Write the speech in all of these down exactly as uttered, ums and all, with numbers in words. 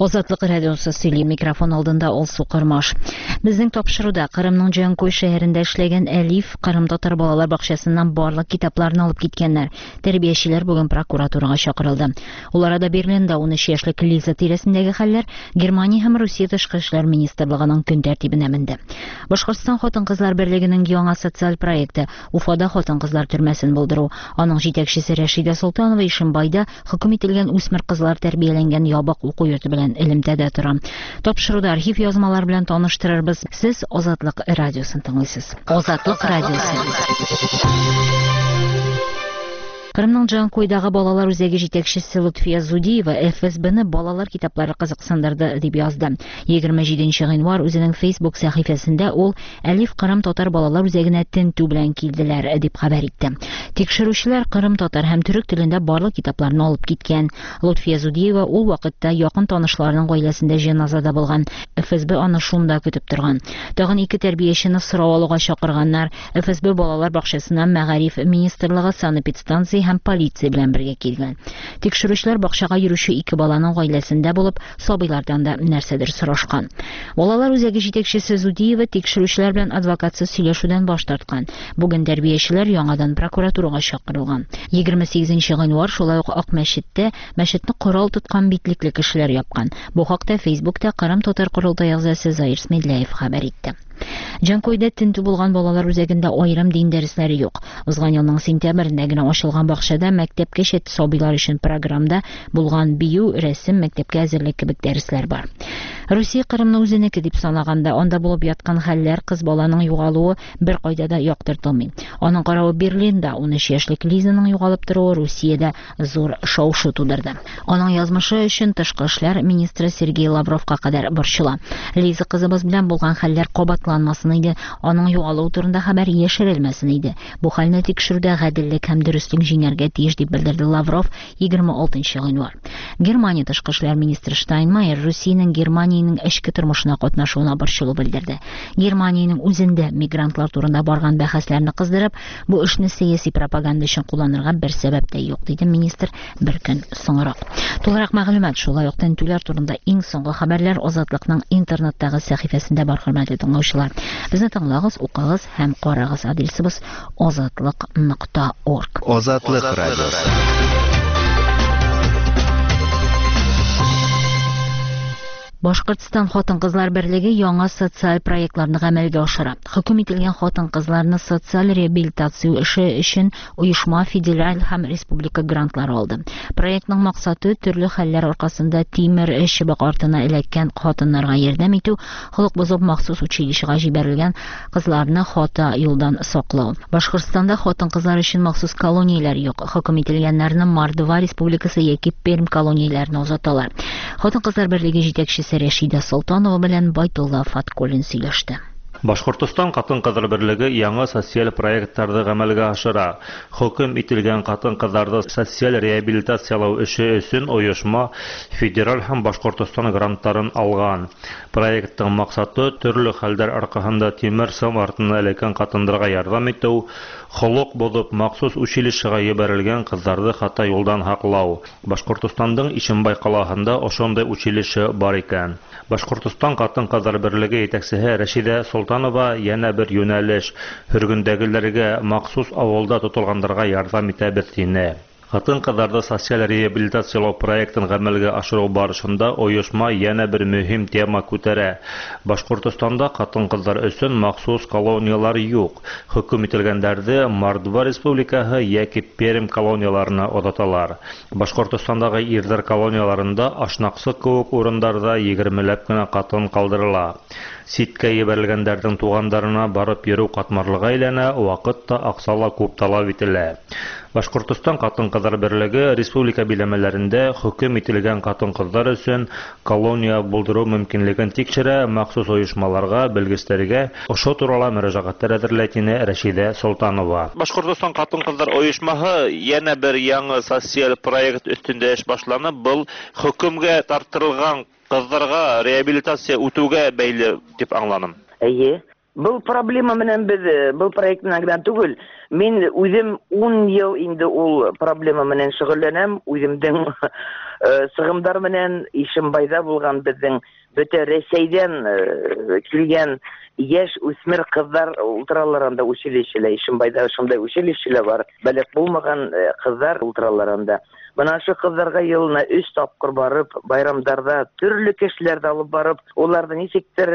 Азатлык радиосы сөйли, микрофон алдында Алсу Кырмаш. Безнең тапшыруда Кырымның Җанкой шәһәрендә эшләгән Әлиф Кырым татар балалар бакчасыннан барлык китапларны алып киткәннәр. Тәрбиячеләр бүген прокуратурага чакырылды. Ул арада Берлинда унөч яшьлек Лиза тирәсендәге хәлләр Германия һәм Русия тышкы эшләр министрлыгының көн тәртибенә менде. Башкортстан хатын-кызлар берлегенең яңа социаль проекты Уфада хатын-кызлар төрмәсен булдыру. Аның җитәкчесе Рәшидә Солтанова Ишембайда хөкем ителгән үсмер кызлар тәрбияләнгән ябык уку йорты белән элемтәдә тора. Тапшыруда архив язмалар белән таныштырырбыз. Сез Азатлык радиосын тыңлыйсыз. Азатлык радиосы. Кырымның Җанкойдагы балалар үзәге җитәкчесе Лутфия Зудиева эф эс бэ-не балалар китаплары кызыксындырды дип язды. егерме җиденче гыйнвар үзенең Facebook сәхифәсендә ул Әлиф Кырым татар балалар үзәгенә тентү белән килделәр дип хәбәр итте. Тикшерүчеләр Кырым татар һәм төрек телендә барлык китапларны алып киткән. Лутфия Зудиева ул вакытта якын танышларының гаиләсендә җеназада булган. эф эс бэ аны шунда көтеп торган. Тагын ике тәрбиячене сорау алуга чакырганнар. эф эс бэ балалар бакчасына Мәгариф министрлыгы санэпидстанция һәм полиция белән бергә килгән. Тикшерүчеләр бакчага йөрүче ике баланың гаиләсендә булып, сабыйлардан да нәрсәдер сорашкан. Балалар үзәге җитәкчесе Зудиева тикшерүчеләр белән адвокатсыз сөйләшүдән баш тарткан. Бүген тәрбиячеләр яңадан прокуратурага чакырылган. егерме сигезенче гыйнвар шулай ук Ак мәчеттә мәчетне корал тоткан битлекле кешеләр япкан. Бу хакта Facebook'та Кырым татар корылтай әгъзасы Заир Смедляев хәбәр итте. Җанкойда тентү булган балалар үзәгендә аерым дин дәресләре юк. Узган елның сентябрендә генә ачылган бакчада мәктәпкәчә сабыйлар өчен программада булган бию, рәсем, мәктәпкә әзерлек кебек дәресләр бар. Русия Кырымны үзенеке дип санаганда, анда булып яткан хәлләр, кыз баланың югалуы бер кайда да яктыртылмый. Аның каравы Берлинда унөч яшьлек Лизаның югалып торуы Русиядә зур шау-шу тудырды. Аның язмышы өчен тышкы эшләр министры Сергей Лавровка кадәр борчыла. Лиза кызыбыз белән булган хәлләр кабатланмасын иде, аның югалуы турында хәбәр яшерелмәсен иде. Бу хәлне тикшерүдә гаделлек һәм дөрестлек җиңәргә тиеш дип белдерде Лавров егерме алтынчы гыйнвар. Германия тышкы эшләр министры Штайнмайер Русиянең Германиянең эчке тормышына катнашуына борчылу белдерде. Германиянең үзендә мигрантлар турында барган бәхәсләрне кыздырып, бу эшне сәяси пропаганда өчен кулланырга бер сәбәп тә юк, диде министр бер көн соңрак. Тулырак мәгълүмат шулай ук тентүләр турында иң соңгы хәбәрләр Азатлыкның интернеттагы сәхифәсендә бар, хөрмәтле тыңлаучылар. Безне тыңлагыз, укыгыз һәм карагыз. Адресыбыз азатлык нокта орг. Азатлык радиосы. Башкортстан хатын-кызлар берлеге яңа социаль проектларны гамәлгә ашыра. Хөкем ителгән хатын-кызларны социаль реабилитация эше өчен оешма федераль һәм республика грантлары алды. Проектның максаты төрле хәлләр аркасында тимер чыбык артына эләккән хатыннарга ярдәм итү, холык бозып махсус училищега җибәрелгән кызларны хата юлдан саклау. Башкортстанда хатын-кызлар өчен махсус колонияләр юк. Хөкем ителгәннәрне Мордва республикасы яки Пермь колонияләренә узаталар. Хатын-кызлар берлеге җитәкчесе Рәшидә Солтанова белән Байтулла Фаткуллин сөйләште. Башкортстан хатын-кызлар берлеге яңа социаль проектларны гамәлгә ашыра. Хөкем ителгән хатын-кызларны социаль реабилитациялау эше өчен оешма федераль һәм Башкортстан грантларын алган. Проекттың максаты төрле хәлләр аркасында тимер сым артына эләккән хатыннарга ярдәм итү, холык бозып махсус училищега җибәрелгән кызларны хата юлдан хаклау. Башкортстанның Ишембай каласында ошондай училище бар икән. Башкортстан хатын-кызлар берлеге җитәкчесе Рәшидә Солтанова яна бер юнәлеш хөргендәгеләргә махсус авылда тотылганнарга ярдәм итәбез дине. Хатын-кызларны социаль реабилитациялау проектын гамәлгә ашыру барышында оешма яна бер мөһим тема күтәрә. Башкортстанда хатын-кызлар өчен махсус колониялар юк. Хөкем ителгәннәрне Мордва республикаһы яки Пермь колонияларына озаталар. Башкортстандагы ирләр колонияларында ашнаксы күп урыннарда егермеләп кенә хатын калдырыла. Ситкә ебәрелгәннәрнең туганнарына барып йөрү катмарлыга әйләнә, вакытта аксала күп талап ителә. Башкортстан хатын-кызлар берлеге республика биләмәләрендә хөкем ителгән хатын-кызлар өчен колония булдыру мөмкинлеген тикшерә, махсус оешмаларга, белгечләргә ошо турыда мөрәҗәгатьләр әзерләтине Рәшидә Солтанова. Башкортстан хатын-кызлар оешмаһы яна бер яңа социаль проект өстендә эш башланып, был хөкемгә тартылган кызларга реабилитация үтүгә бәйле дип аңланым. Әйе. Бұл проблема менән без, бұл проектның генә түгел. Мин үзем ун ел инде ул проблема менән шөгыльләнәм. Үземнең сыгымдар менен Ишимбайда булган безнең бөтә Рәсәйдән килгән яшь үсмер кызлар ултыраларында училищеләр, Ишимбайда шундай училищеләр бар, бәлек булмаган кызлар ултыраларында. Бына шу кызларга елына өч тапкыр барып, байрамдарда төрле кешеләрдә алып барып, уларны ничектер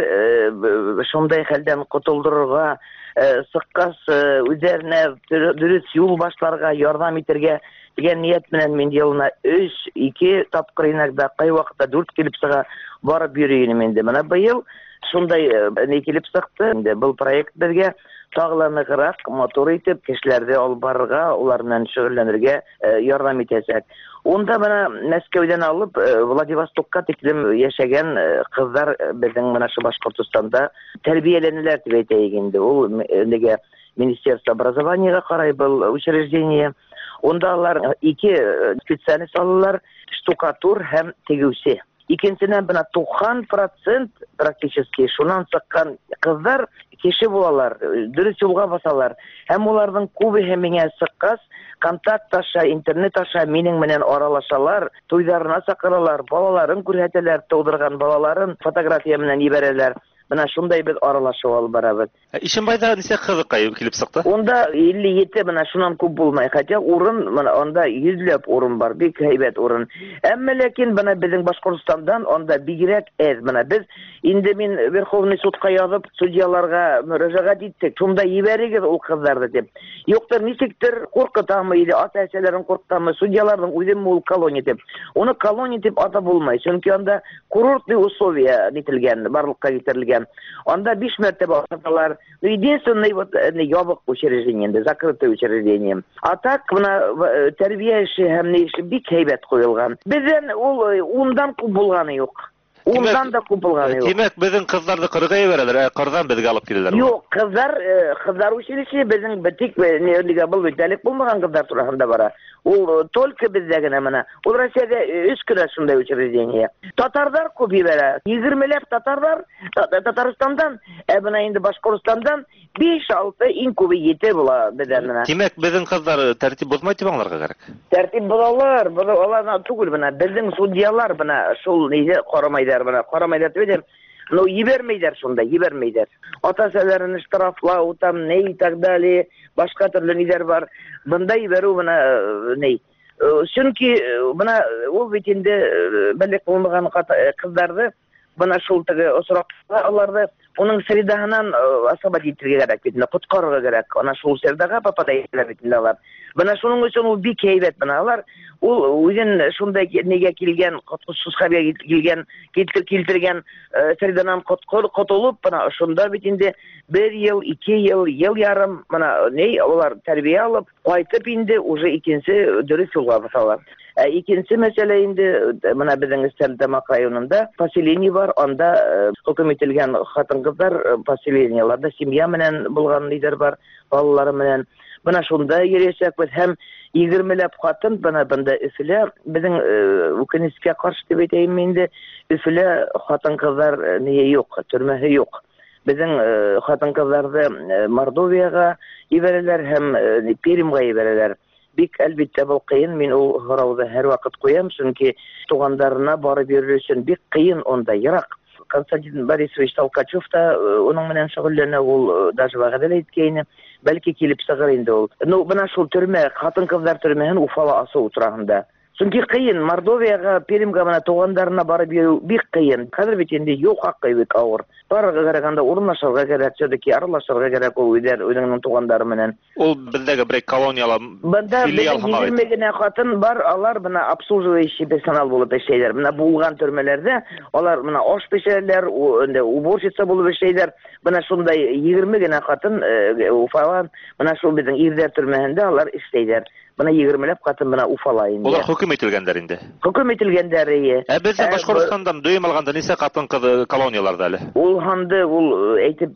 шундай хәлдән котылдырырга, сыккас үзләренә дөрес юл башларга, ярдәм итәргә дигән ният белән мин елына өч, ике тапкыр инәгдә, кай вакытта дүрт килеп сыга барып йөрим инде. Менә быел шундай не килеп сыкты. Инде бу проект безгә тагыланыграк, мотор итеп кешеләрне алып барырга, улар белән шөгыльләнергә ярдәм итәчәк. Онда менә Мәскәүдән алып Владивостокка тиклем яшәгән кызлар безнең менә шу Башкортстанда тәрбияләнәләр дип әйтәйек инде. Ул нигә Министерство образованиега карай был учреждение. Онда алар ике специалист алалар, штукатур һәм тегүче. Икенчедән бына тоқсан процент практически шуннан сыккан кызлар кеше булалар, дөрес юлга басалар. Һәм уларның күбеһе миңа сыккас, контакт аша, интернет аша минең менән аралашалар, туйдарына сакыралар, балаларын күрһәтәләр, тудырган балаларын фотография менән ибәрәләр. Менә шундай бер аралашып алып барабыз. Ишимбайда нисә кызыкка килеп сыкты? Онда илле җиде менә шуннан күп булмай, хотя урын менә анда йөзләп урын бар, бик һәйбәт урын. Әмма ләкин менә безнең Башкортстандан анда бигрәк әз. Менә без инде мин Верховный судка язып, судьяларга мөрәҗәгать иттек. Шунда ибәрегез ул кызларны дип. Юктыр, ничектер куркытамы иде, ата-әсәләрен куркытамы, судьяларның үзен ул колония дип. Уны колония дип атап булмай, чөнки анда курортный условия нителгән, барлыкка китерелгән. Анда биш мәртәбә аталар. Единственное вот ябык учреждение, закрытое учреждение. А так менә тәрбия эше һәм ни эше бик һәйбәт куелган. Бездән ул ундан күп булганы юк. Ундан да күп булганы юк. Димәк, безнең кызларны кырга ибәрәләр, кырдан безгә алып киләләр. Юк, кызлар, кызлар училище безнең битик нигә бул битәлек булмаган кызлар турында бара. Ул только бездә генә менә. Ул Россиядә өч кенә шундай учреждение. Татарлар күп ибәрә. егермеләп татарлар Татарстандан, ә менә инде Башкортстандан биш-алты иң күбе җитә була бездән менә. Димәк, безнең кызлар тәртип бозмай дип аңларга кирәк. Тәртип булалар, булалар түгел менә. Безнең судьялар менә шул нигә карамайдар менә, карамайдар дип. Ну, ебәрмәйдәр шунда, ебәрмәйдәр. Ата-әсәләрне штрафлау, там, не и так далее, башка төрле ниләр бар. Бында ебәрү менә не. Чөнки менә ул бит инде бәлек булмаган кызларны бына шул теге осраклар аларды уның средасынан асабат итәргә кирәк бит, коткарырга кирәк. Ана шул средага попадайлар бит алар. Менә шуның өчен ул бик һәйбәт менә алар. Ул үзен шундай нигә килгән, коткысыз хәбәр килгән, килтергән средадан котылып, менә шунда бит инде бер ел, ике ел, ел ярым менә не алар тәрбия алып, кайтып инде уже икенче дөрес юлга басалар. Икенче мәсьәлә инде менә безнең Стәмтамак районында поселение бар, анда хөкем ителгән хатын-кызлар поселениеларда семья менән булган лидер бар, балалары менән. Менә шунда йөрәчәкбез һәм егермеләп хатын бына бында Өфөлә безнең үкенечкә каршы дип әйтәм инде, Өфөлә хатын-кызлар ние юк, төрмәһе юк. Безнең хатын-кызларны Мордовияга ибәрәләр һәм Пермьгә ибәрәләр. Бик әлбиттә бу кыен, мин ул һорауда һәр вакыт куям, чөнки тугандарына барып йөрү өчен бик кыен онда, ерак. Константин Борисович Толкачев та уның менән шөгыльләнә, ул даже вәгъдә иткәйне, бәлки килеп сыгыр инде ул. Ну, менә шул төрмә, хатын-кызлар төрмәһен Уфала асу турында. Чөнки кыен, Мордовияга, Пермьгә менә тугандарына барып йөрү бик кыен. Хәзер бит инде юк хакы бик авыр. Барырга караганда урынлашырга кирәк, сөдәки аралашырга кирәк ул үзләр үзенең тугандары менән. Ул бездәге бер колониялар филиал һәм егерме генә хатын бар, алар менә обслуживающий персонал булып эшләйләр. Менә булган төрмәләрдә алар менә аш пешерәләр, инде уборщица булып эшләйләр. Менә шундай егерме генә хатын Уфала, менә шул безнең Ирдәр төрмәһендә алар эшләйләр. Менә егермеләп хатын менә Уфала инде. Улар хөкем ителгәннәр инде. Хөкем ителгәннәр ие. Ә бездә Башкортстандан дөйм алганда нисә хатын-кыз колонияларда әле? Ул ханды ул әйтеп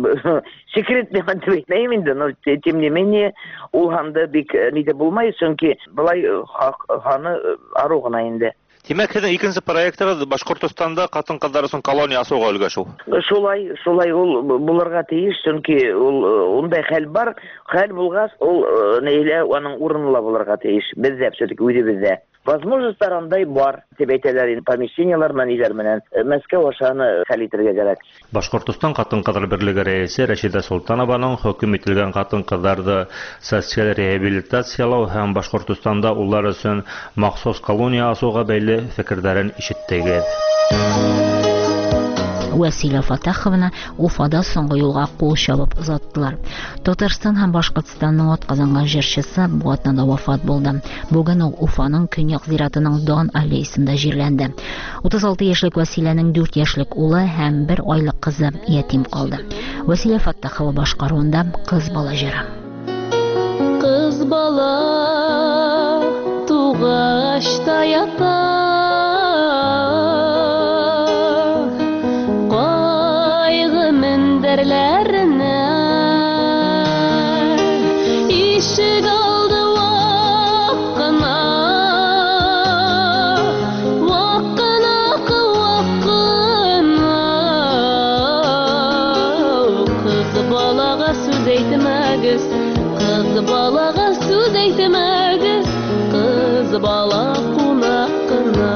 секрет дип әйтмәйм инде, но тем не менее ул ханды бик нидә булмай, чөнки былай ханы ару гына инде. Димәк, һезнең икенче проекттагы Башкортстанда хатын-кызлар өчен колония асуга өлгәшү. Шулай, шулай ул булырга тиеш, чөнки ул ундай хәл бар, хәл булгас, ул нәйлә аның урынлы булырга тиеш. Бездә, все-таки үзебездә. возможностьлар андай бар дип әйтәләр. Помещениялар мәниләр менән Мәскәү ашаны хәл итәргә кирәк. Башкортстан хатын-кызлар берлеге рәисе Рәшидә Султанованың хөкем ителгән хатын-кызларны социаль реабилитациялау һәм Башкортстанда улар өчен махсус колония асуга бәйле фикерләрен ишеттегез. Василия Фатаховна Уфада соңгы юлга кул чабып озаттылар. Татарстан һәм Башкортстанның атказанган җырчысы бу атнада вафат булды. Бүген ул Уфаның Көньяк зиратының Дан аллеясында җирләнде. утыз алты яшьлек Василиянең дүрт яшьлек улы һәм бер айлык кызы ятим калды. Василия Фатахова башкаруында кыз бала җыры. Кыз бала тугашта ята ишек алды вакына вакына вакына кыз балага сүз әйтмәгез кыз балага сүз әйтмәгез кыз бала кунакына.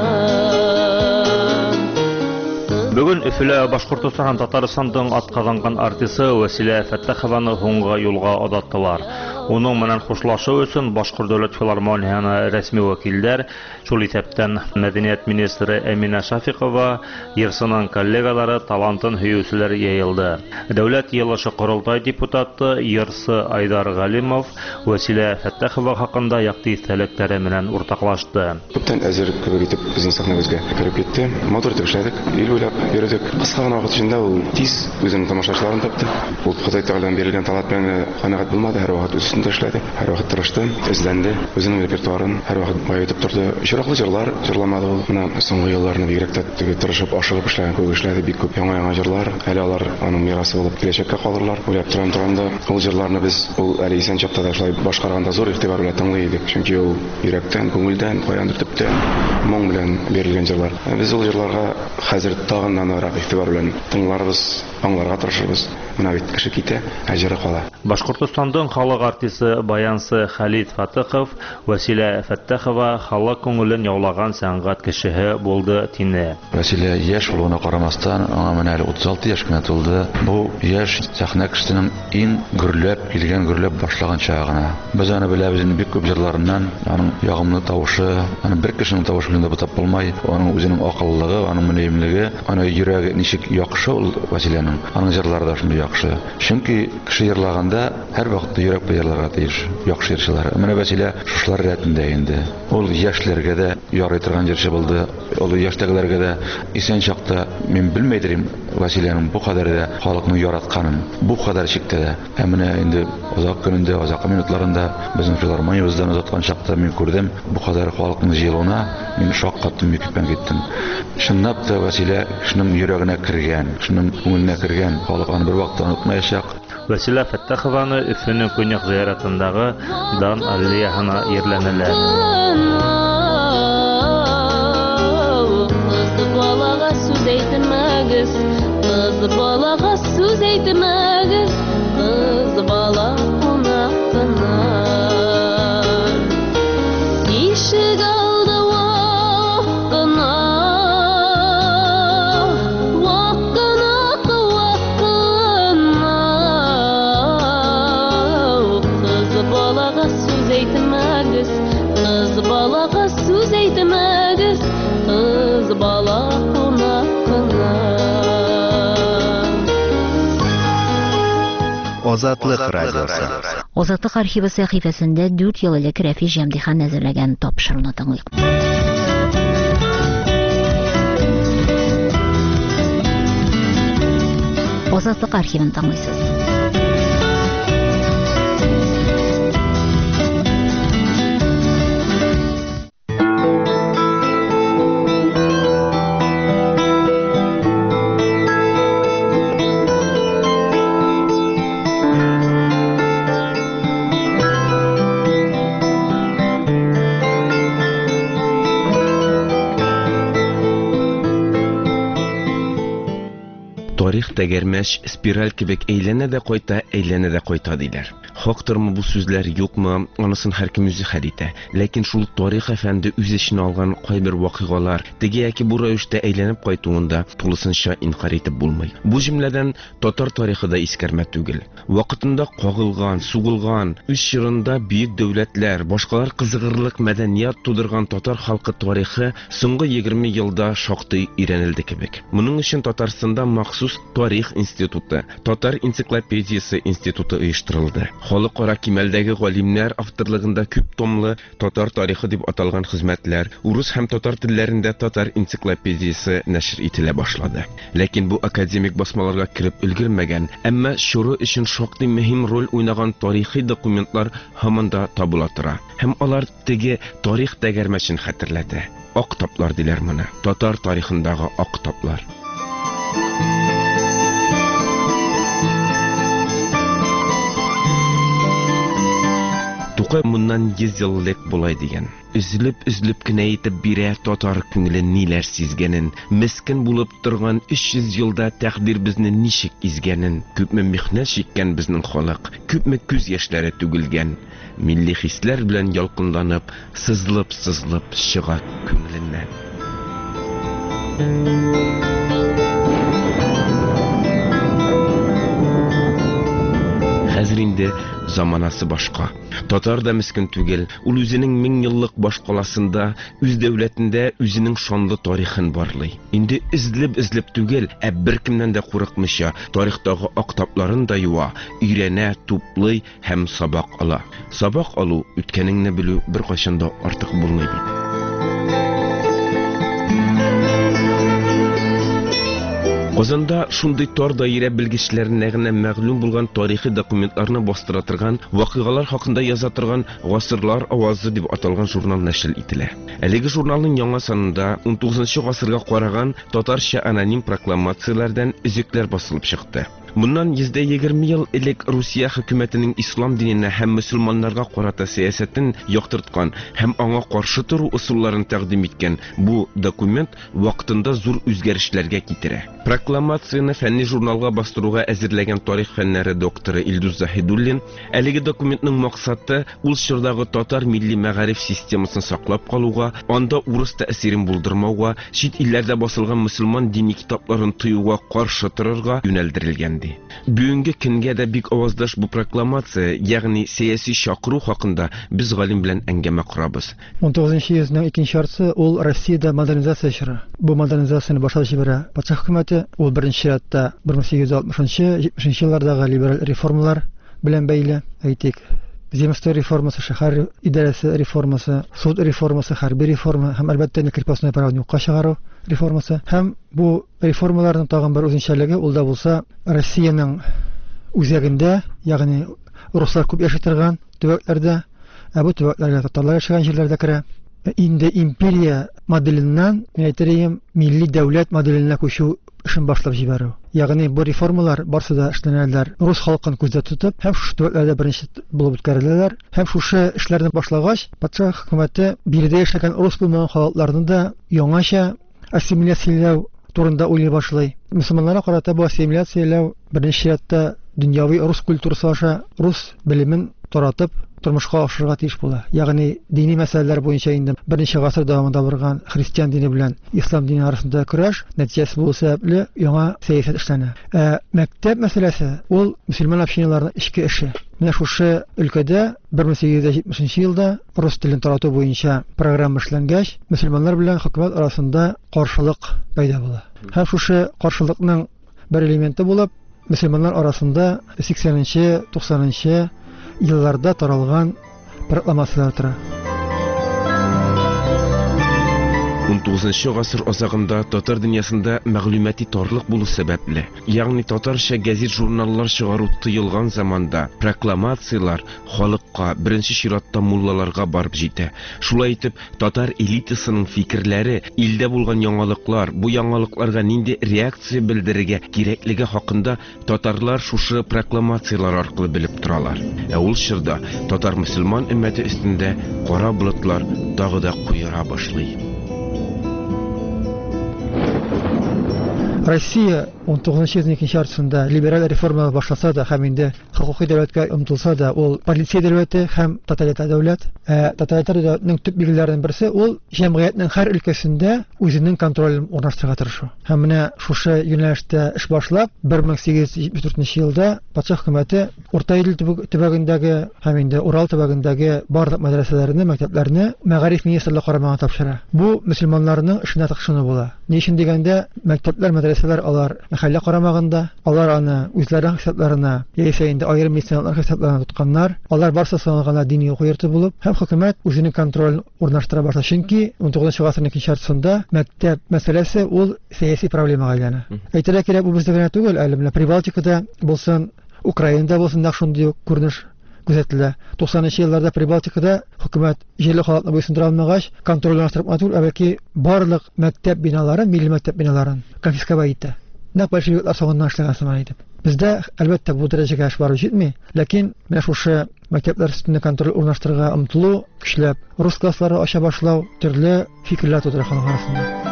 Бүген Өфөлә Башкортстан һәм Татарстандың атказанган артисты Василия Фаттахованы һуңга юлга озаттылар. Уның менән хушлашу өчен Башкорт дәүләт филармониясына рәсми вәкилләр, шул исәптән Мәдәният министры Әминә Шафикова, Ерсының коллегалары, талантын һөючеләр яйылды. Дәүләт йылышы корылтай депутаты Ерсы Айдар Галимов Василия Фаттахова хакында якты истәлекләре белән уртаклашты. Күптән әзерлек кебек итеп безнең сәхнәбезгә кереп китте. Мотор итеп эшләдек, ил уйлап йөрдек. Кыска гына вакыт içендә ул тиз үзенең тамашачыларын тапты. Ул Ходай Тәгаләдән бирелгән талант белән канәгать булмады, һәр вакыт үсендә эшләде, һәр вакыт тырышты, эзләнде, үзенең репертуарын һәр вакыт баетып торды. Җыраклы җырлар җырламады ул. Менә соңгы елларны бигрәк тә тырышып, ашыгып эшләгән күп эшләде, бик күп яңа-яңа җырлар. Әле алар аның мирасы булып киләчәккә калырлар. Уйлап торам торганда, ул җырларны без ул әле исән чакта да шулай башкарганда зур игътибар белән тыңлый идек. Чөнки ул йөрәктән, күңелдән, каяндыр төптән моң белән бирелгән җырлар. Без ул җырларга хәзер тагын анарак игътибар белән тыңларбыз, аңларга тырышабыз. Менә бит кеше китә, әҗере кала. Башкортстандың халык артисты Баянсы Халид Фатыхов Василия Фаттахова халык күңелен яулаган сәнгать кешеһе булды тине. Василия яшь булуына карамастан, аңа менә әле утыз алты яшь кенә тулды. Бу яшь сәхнә кешесенең иң гөрләп килгән, гөрләп башлаган чагына. Без аны беләбез, бик күп җырларыннан, аның ягымлы тавышы, аның бер кешенең тавышы белән дә тап булмай, аның үзенең акыллыгы, аның мөлаемлеге, аны йөрәге ничек яхшы ул Василияның. Аның җырлары да шундый яхшы. Чөнки кеше җырлаганда һәр вакытта йөрәк бәярләргә тиеш, яхшы җырчылар. Менә Василия шушлар рәтендә инде. Ул яшьләргә дә ярый торган җырчы булды. Ул яшьтәгеләргә дә исән чакта мин белмәйдем Василияның бу кадәр дә халыкны яратканын, бу кадәр чиктә дә. Ә менә инде озак көнендә, озак минутларында безнең филармониябыздан озаткан чакта мин күрдем, бу кадәр халыкның җыелуына мин шаккаттым, микипән киттем. Чынлап та Василия кешенең йөрәгенә кергән, кешенең күңеленә кергән, халык аны бер вакытта онытмаячак. Василия Фаттахованы Өфөнең Көньяк зиратындагы Дан аллеясына ерләнәләр. Кыз балага сүз әйтмәгез, кыз балага сүз әйтмәгез, кыз бала кунакына. Ишек алды вакына, вакына вакына. Кыз балага сүз әйтмәгез, кыз балага сүз әйтмәгез, кыз бала кунакына. Азатлык радиосы. Азатлык архивы сәхифәсендә дүрт ел элек Рәфи Җәмдихан әзерләгән тапшыруны тыңлыйк. Азатлык архивын тыңлыйсыз. Тарих тәгәрмәч спираль кебек әйләнә дә кайта, әйләнә дә кайта диләр. Хактырмы бу сүзләр, юкмы, анысын һәркем үзе хәл итә. Ләкин шул тарих әфәнде үз эченә алган кайбер вакыйгалар теге яки бу рәвештә әйләнеп кайтуында тулысынча инкар итеп булмый. Бу җөмләдән татар тарихы да искәрмә түгел. Вакытында кагылган, сугылган, үз чорында бөек дәүләтләр, башкалар кызыгырлык мәдәният тудырган татар халкы тарихы соңгы егерме елда шактый өйрәнелде кебек. Моның өчен Татарстанда махсус тарих институты, Татар энциклопедиясе институты оештырылды. Халыкара кимәлдәге галимнәр авторлыгында күп томлы татар тарихы дип аталган хезмәтләр урыс һәм татар телләрендә Татар энциклопедиясе нәшр ителә башлады. Ләкин бу академик басмаларга кирип өлгермәгән, әмма шуры өчен шактый мөһим роль уйнаган тарихи документлар һаман да табыла тора. Һәм алар теге тарих тәгәрмәчен хәтерләтә. Ак таплар диләр моны. Татар тарихындагы ак таплар. Тукай моннан йөз еллык булай дигән. Үзлеп-үзлеп кенә итеп бирә татар күңелен ниләр сизгәнен, мескен булып торган өч йөз елда тәкъдир безне ничек изгәнен, күпме михнәт чиккән безнең халык, күпме күз яшьләре түгелгән, милли хисләр белән ялкынланып, сызлып-сызлып чыга күңеленнән. Хәзер инде заманасы башка. Татар да мескен түгел, ул үзенең мең еллык башкаласында, үз дәүләтендә үзенең шанлы тарихын барлый. Инде излеп-излеп түгел, ә беркемнән дә курыкмыйча, тарихтагы актапларын да юа, өйрәнә, туплый һәм сабак ала. Сабак алу, үткәнеңне белү беркайчан да артык булмый бит. Казанда шундый тар даирә белгечләренә генә мәгълүм булган тарихи документларны бастыра торган, вакыйгалар хакында яза торган Гасырлар авазы дип аталган журнал нәшр ителә. Әлеге журналның яңа санында он тугызынчы гасырга караган татарча аноним прокламацияләрдән өзекләр басылып чыкты. Моннан йөз егерме ел элек Русия хөкүмәтенең ислам диненә һәм мөселманнарга карата сәясәтен яктырткан һәм аңа каршы тору усулларын тәкъдим иткән бу документ вакытында зур үзгәрешләргә китерә. Прокламацияны фәнни журналга бастыруга әзерләгән тарих фәннәре докторы Илдус Заһидуллин, әлеге документның максаты ул чордагы татар милли мәгариф системасын саклап калуга, анда урыс тәэсирен булдырмауга, чит илләрдә басылган мөселман дини китапларын тыюга каршы торырга юнәлдерелгән. Бүгенге көнгә дә бик аваздаш бу прокламация, ягъни сәяси чакыру хакында без галим белән әңгәмә корабыз. он тугызынчы йөзнең икенче яртысы ул Россиядә модернизация чоры. Бу модернизацияны башлап җибәрә патша хөкүмәте. Ул беренче чиратта бер мең сигез йөз алтмышынчы җитмешенче еллардагы либераль реформалар белән бәйле. Әйтик, земство реформасы, шәһәр идарәсе реформасы, суд реформасы, хәрби реформа һәм әлбәттә крепостное правоны юкка чыгару реформасы. Һәм бу реформаларның тагын бер үзенчәлеге ул да булса Россиянең үзәгендә, ягъни руслар күп яши торган төбәкләрдә, ә бу төбәкләргә татарлар яшәгән җирләрдә керә. Инде империя моделеннән, мин әйтәм, милли дәүләт моделенә күчү эшен башлап җибәрү. Ягъни бу реформалар барсы да эшләнәләр рус халкын күздә тотып, һәм шушы төбәкләрдә беренче булып үткәреләләр. Һәм шушы эшләрне башлагач, патша хөкүмәте биредә яшәгән рус булмаган халыкларны да яңача ассимиляцияләү турында уйлый башлый. Мөселманнарга карата бу ассимиляцияләү беренче чиратта дөньяви рус культурасы аша рус белемен таратып тормышка ашырга тиеш була. Ягъни дини мәсьәләләр буенча инде берничә гасыр дәвамында барган христиан дине белән ислам дине арасында көрәш нәтиҗәсе булу сәбәпле яңа сәясәт эшләнә. Ә мәктәп мәсьәләсе ул мөселман общиналарының ичке эше. Менә шушы өлкәдә бер мең сигез йөз җитмешенче елда рус телен тарату буенча программа эшләнгәч, мөселманнар белән хөкүмәт арасында каршылык пайда була. Һәм шушы каршылыкның бер элементы булып, мөселманнар арасында сиксәненче туксанынчы елларда таралган прокламациялар тора. он тугызынчы гасыр азагында татар дөньясында мәгълүмати тарлык булу сәбәпле, ягъни татарча гәзит журналлар чыгару тыелган заманда прокламациялар халыкка, беренче чиратта муллаларга барып җитә. Шулай итеп, татар элитасының фикерләре, илдә булган яңалыклар, бу яңалыкларга нинди реакция белдерергә кирәклеге хакында татарлар шушы прокламациялар аркылы белеп торалар. Ә ул чорда татар мөселман өммәте өстендә кара болытлар тагы да куера башлый. Россия он тогызынчы йөзнең икенче яртысында либераль реформалар башласа да һәм инде хокукый дәүләткә омтылса да, ул полиция дәүләте һәм тоталитар дәүләт. Ә тоталитар дәүләтнең төп билгеләреннән берсе ул җәмгыятьнең һәр өлкәсендә үзенең контролен урнаштырырга тырышу. Һәм менә шушы юнәлештә эш башлап бер мең сигез йөз җитмеш дүртенче елда патша хөкүмәте Урта Идел төбәгендәге һәм инде Урал төбәгендәге барлык мәдрәсәләрне, мәктәпләрне мәгариф министрлыгы карамагына тапшыра. Бу мөселманнарның эшенә тыкшыну була. Ни өчен дигәндә, мәктәпләр, мәдрәсәләр алар мәхәллә карамагында, алар аны үзләренең хисапларына, яисә инде аерым миссионерлар хисапларына тотканнар, алар барсы саналган дини уку йорты булып, һәм хөкүмәт үзенең контролен урнаштыра башлый. Чөнки он тугызынчы гасырның икенче яртысында мәктәп мәсьәләсе ул сәяси проблемага әйләнә. Әйтергә кирәк, бу бездә генә түгел, әле менә Прибалтикада булсын, Украинада булсын да шундый күренеш күзәтелә. туксанынчы елларда Прибалтикада хөкүмәт җирле халыкны буйсындыра алмагач, контроль урнаштырып матур, бәлки барлык мәктәп биналары, милли мәктәп биналарын конфисковать итә. Нәкъ большевиклар соңыннан эшләгән сыман итеп. Бездә әлбәттә бу дәрәҗәгә эш барып җитми, ләкин менә шушы мәктәпләр өстендә контроль урнаштырырга омтылу, көчләп рус класслары ача башлау, төрле фикерләр тудыра халык арасында.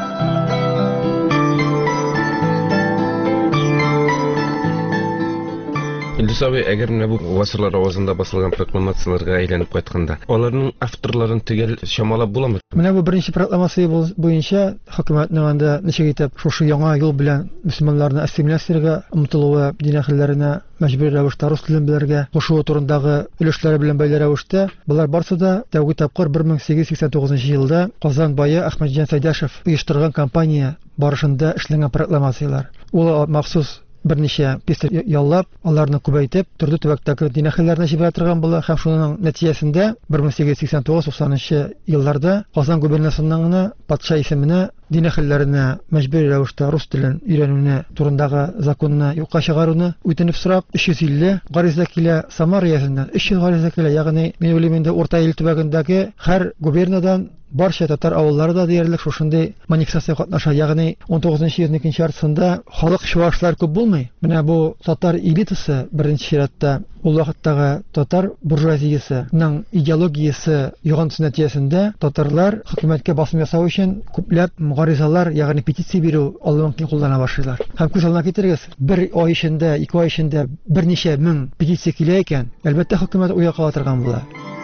Илдусабы, әгәр менә бу гасырлар авазында басылган прокламацияларга әйләнеп кайтканда, аларның авторларын төгәл чамалап буламы? Менә бу беренче прокламация буенча хөкүмәтнең анда ничек итеп шушы яңа юл белән мөселманнарны ассимиляциягә омтылуы, дин әһелләренә мәҗбүри рәвештә рус телен белергә кушуы турындагы өлешләре белән бәйле рәвештә, булар барсы да тәүге тапкыр бер мең сигез йөз сиксән тугызынчы елда Казан бае Әхмәтҗан Сәйдәшев оештырган кампания барышында эшләнгән прокламациялар. Ул махсус берничә пистер яллап, аларны күбәйтеп, төрле төбәктәге дин әһелләренә җибәрә торган була. Һәм шуның нәтиҗәсендә бер мең сигез йөз сиксән тугыз туксанынчы елларда Казан губернасының гына патша исеменә дин әһелләренә мәҗбүри рәвештә рус телен өйрәнүне турындагы законны юкка чыгаруны үтенеп сорап, өч йөз илле гариза килә. Самар районыннан өч йөз гариза килә. Ягъни мин уйлыйм инде Урта Ил төбәгендәге һәр губернадан барча татар авыллары да диярлек шушындый манифестация катнаша. Ягъни он тугызынчы йөзнең икенче яртысында халык чуашлар күп булмый. Менә бу татар элитасы беренче чиратта ул вакыттагы татар буржуазиясының идеологиясе йогынтысы нәтиҗәсендә татарлар хөкүмәткә басым ясау өчен күпләп гаризалар, ягъни петиция бирү алымын куллана башлыйлар. Һәм күз алдына китерегез, бер ай эчендә, ике ай эчендә берничә мең петиция килә икән, әлбәттә хөкүмәт уяка торган була.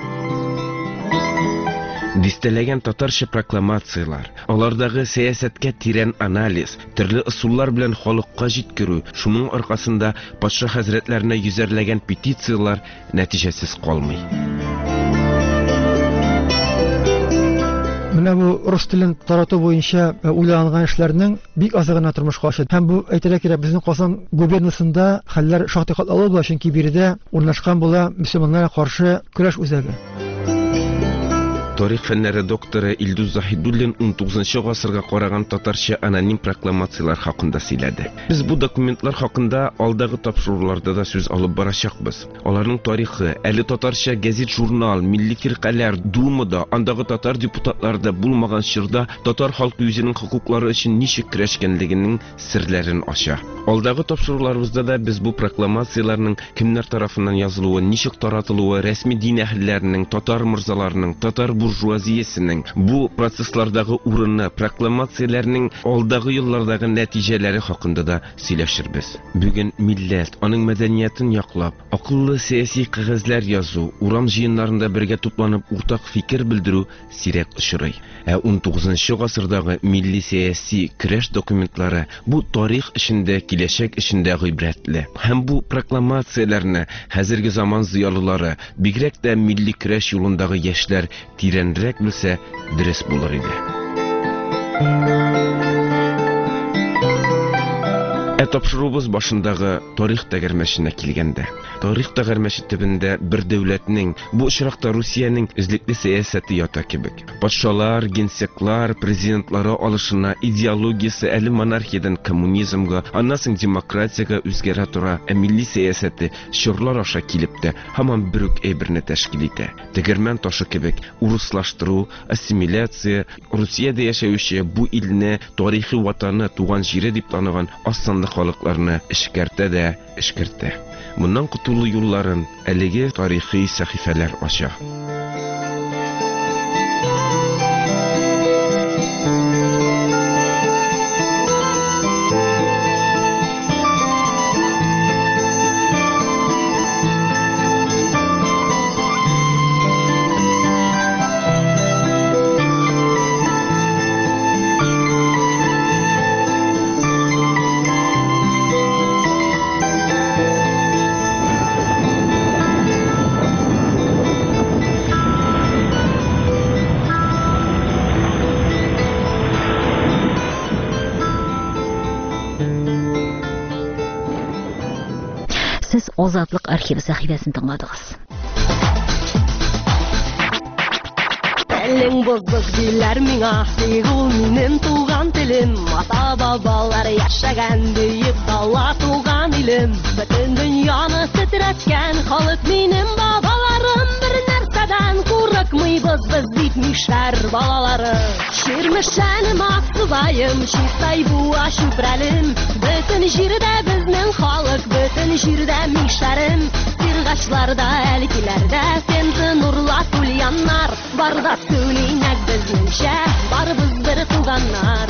Дистәләгән татарча прокламациялар, алардагы сәясәткә тирән анализ, төрле ысуллар белән халыкка җиткерү, шуның аркасында патша хәзрәтләренә йөзәрләгән петициялар нәтиҗәсез калмый. Менә бу рус телен тарату буенча уйланган эшләрнең бик азы гына тормышка аша. Һәм бу әйтергә кирәк, безнең Казан губернасында хәлләр шактый катлаулы була, чөнки биредә урнашкан була мөселманнарга каршы көрәш үзәге. Тарих фәннәре докторы Илдус Заһидуллин он тугызынчы гасырга караган татарча аноним прокламациялар хакында сөйләде. Без бу документлар хакында алдагы тапшыруларда да сүз алып барачакбыз. Аларның тарихы, әле татарча гәзит, журнал, милли фиркалар, думада, андагы татар депутатларда булмаган чорда татар халкы үзенең хукуклары өчен ничек көрәшкәнлегенең серләрен ача. Алдагы тапшыруларыбызда да без бу прокламацияларның кемнәр тарафыннан язылуы, ничек таратылуы, рәсми дин әһелләренең, татар морзаларының, татар буржуазиясенең бу процесслардагы урыны, прокламацияләрнең алдагы еллардагы нәтиҗәләре хакында да сөйләшербез. Бүген милләт аның мәдәниятен яклап, акыллы сәяси кагазьләр язу, урам җыеннарында бергә тупланып уртак фикер белдерү сирәк очрый. Ә он тугызынчы гасырдагы милли сәяси көрәш документлары бу тарих эчендә, киләчәк эчендә гыйбрәтле. Һәм бу прокламацияләрне хәзерге заман зыялылары, бигрәк тә милли көрәш юлындагы яшьләр тирәнрәк белсә, дөрес булыр иде. Ә тапшырубыз башындагы тарих тәгәрмәшенә килгәндә, тарих тәгәрмәше төбендә бер дәүләтнең, бу очракта Русиянең излекле сәясәте ята кебек. Патшалар, генсеклар, президентлары алышына, идеологиясе әле монархиядан коммунизмга, аннан соң демократиягә үзгәрә тора, ә милли сәясәте чорлар аша килеп тә һаман бер үк әйберне тәшкил итә. Тегермән ташы кебек уруслаштыру, ассимиляция, Русиядә яшәүче бу илне тарихи ватаны, туган җире дип таныган ассанлы халыкларны эшкәртә дә эшкәртә. Моннан кутулу юлларын әлеге тарихи сәхифәләр ача. Сез Азатлык архивы сәхифәсен тыңладыгыз. Телең бозбыз диләр миңа, ул минем туган телем. Ата бабалар яшәгән бөек дала туган илем. Бөтен дөньяны тетрәткән халык минем бабаларым. Бер нәрсәдән курыкмыйбыз без дип мишәр балалары. Ширмешәнем Аксубаем, чистай буа чүпрәлем. Бөтен җирдә безнең халык, бөтен җирдә мишәрем. Сиргачларда, әлкиләрдә сенде нурлы кульяннар. Барда сөйлинәк безнеңчә, барыбыз бер туганнар.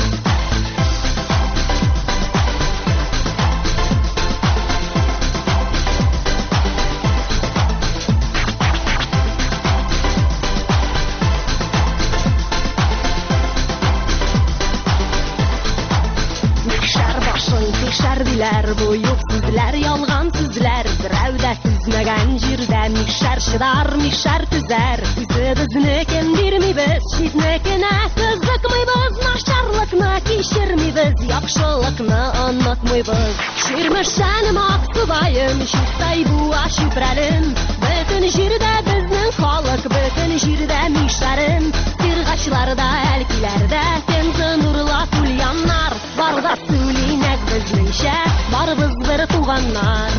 Мишәр диләр, бу юк сүзләр, ялган сүзләр. Берәү дә сизмәгән җирдә мишәр чыдар, мишәр түзәр. Үзебезне бирмибез, читнекенә кызыкмыйбыз. Начарлыкны кичермибез, яхшылыкны онытмыйбыз. Ширмешәнем Аксубаем, чистай буа чүпрәлем. Бөтен җирдә безнең халык, бөтен җирдә мишәрем. Сиргачларда, әлкиләрдә сенде нурлы кульяннар. Барда сөйлинәк безнеңчә, барыбыз бер туганнар.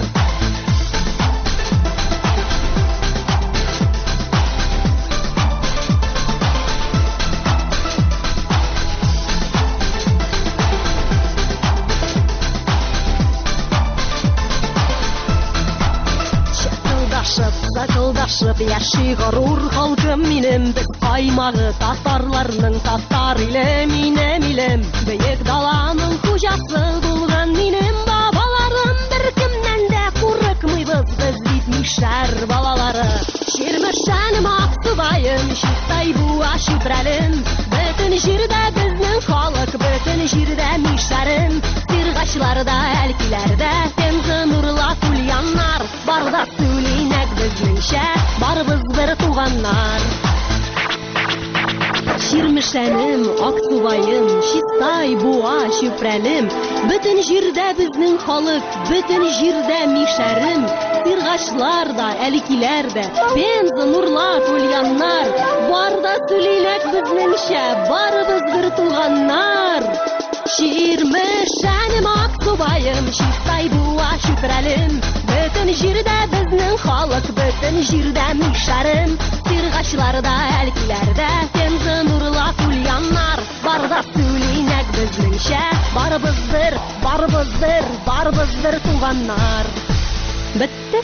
Сакылдашып яши горур халкым минем. Без каймагы татарларның татар иле минем илем. Бөек даланың хуҗасы булган минем бабаларым. Беркемнән дә курыкмыйбыз без дип мишәр балалары. Ширмешәнем Аксубаем, чистай буа чүпрәлем. Бөтен җирдә безнең халык, бөтен җирдә мишәрем. Сиргачларда, әлкиләрдә сенде нурлы кульяннар. Барда сөйлинәк безнеңчә, барыбыз бер туганнар. Ширмешәнем Аксубаем, чистай буа чүпрәлем. Бөтен җирдә безнең халык, бөтен җирдә мишәрем. Сиргачларда, әлкиләрдә сенде нурлы кульяннар. Барда сөйлинәк безнеңчә, барыбыз бер туганнар. Ширмешәнем Аксубаем, чистай буа чүпрәлем. Бөтен җирдә безнең халык, бөтен җирдә мишәрем. Сиргачларда, әлкиләрдә сенде нурлы кульяннар. Барда сөйлинәк безнеңчә, барыбыз бер, барыбыз бер, барыбыз бер туганнар. Бетте.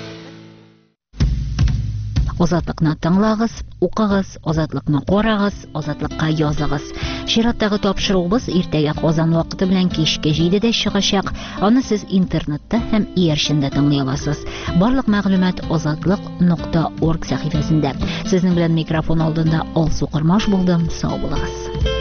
Азатлыкны тыңлагыз, укыгыз, Азатлыкны карагыз, Азатлыкка языгыз. Чираттагы тапшыруыбыз иртәгә Казан вакыты белән кичке җидедә чыгачак. Аны сез интернетта һәм иярчендә тыңлый аласыз. Барлык мәгълүмат азатлык нокта орг сәхифәсендә. Сезнең белән микрофон алдында Алсу Кырмаш булдым. Сау булыгыз.